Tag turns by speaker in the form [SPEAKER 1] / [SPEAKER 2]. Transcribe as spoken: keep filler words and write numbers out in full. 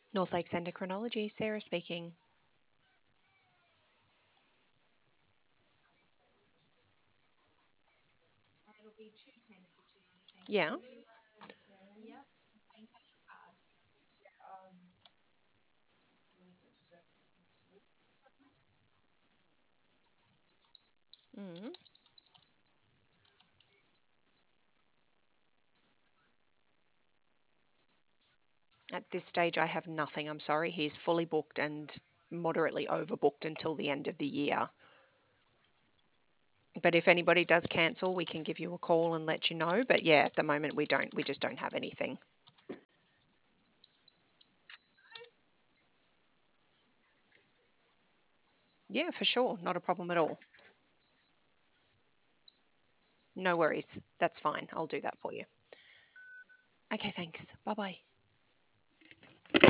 [SPEAKER 1] North Lakes Endocrinology, Sarah speaking. Yeah. Mm. At this stage, I have nothing. I'm sorry. He's fully booked and moderately overbooked until the end of the year. But if anybody does cancel, we can give you a call and let you know. But yeah, at the moment, we don't. We just don't have anything. Yeah, for sure. Not a problem at all. No worries. That's fine. I'll do that for you. Okay, thanks. Bye bye.